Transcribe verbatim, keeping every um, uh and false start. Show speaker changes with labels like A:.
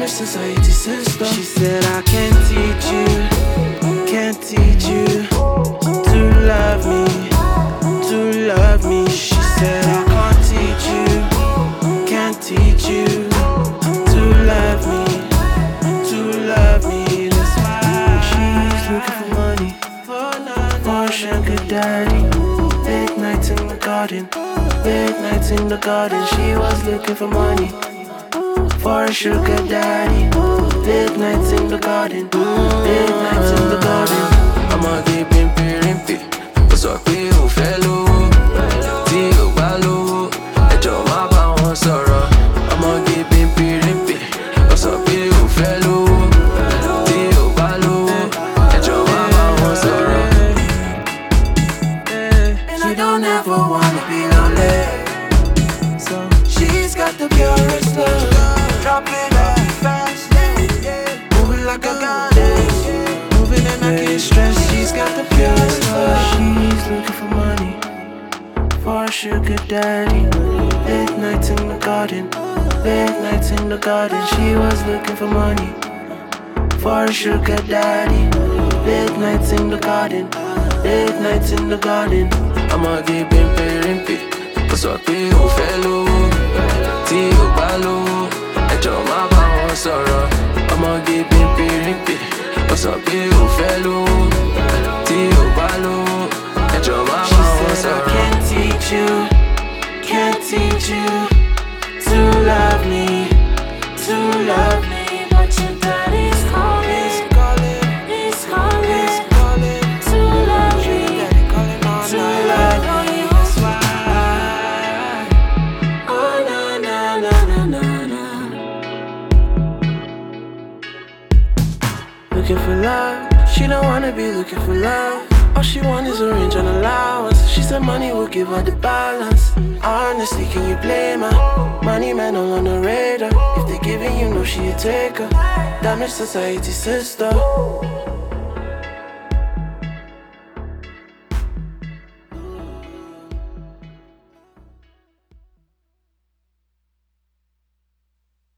A: Damage society sister. She said I can't teach you, can't teach you to love me, to love me. She said I can't teach you, can't teach you to love me, to love me. That's why she's looking for money, for a sugar daddy. Late nights in the garden, late nights in the garden. She was looking for money, for a sugar daddy. Late nights in the garden, late nights in the garden.
B: I'ma keep pimpin' rimpin'. Ó sọ pé ó fẹ́ lówó, tí ó bá lówó, ẹjọ́ má bá wọn sọ̀rọ̀. I'ma keep pimpin' rimpin'. Ó sọ pé ó fẹ́ lówó, tí ó bá lówó, ẹjọ́ má bá wọn sọ̀rọ̀.
A: She don't ever wanna be lonely, so she's got the purest love. Drop it off fast, moving like a goddess, moving and I can't stress. She's got the purest love. She's looking for money, for a sugar daddy. Late nights in the garden, late nights in the garden. She was looking for money, for a sugar daddy. Late nights in the garden, late nights in the garden.
B: I'ma keep pimpin' rimpin'. Ó sọ pé ó fẹ́ lówó, tí ó bá lówó, ẹjọ́ má bá wọn sọ̀rọ̀. I'ma keep pimpin' rimpin'. Ó sọ pé ó fẹ́ lówó, tí ó bá lówó, ẹjọ́ má bá wọn
A: I
B: sọ̀rọ̀.
A: can't teach you, can't teach you to love me, to love me.
C: But your daddy's calling,
A: He's calling,
C: he's calling
A: he's calling
C: to love me,
A: Daddy calling all
C: to
A: night.
C: love me.
A: That's why.
C: Oh na na na na na na.
A: Looking for love, she don't wanna be looking for love. All she want is a range and allowance. She said money will give her the balance. Honestly, can you blame her? Money man all on the radar. If they giving you no, she a taker. Damage society sister.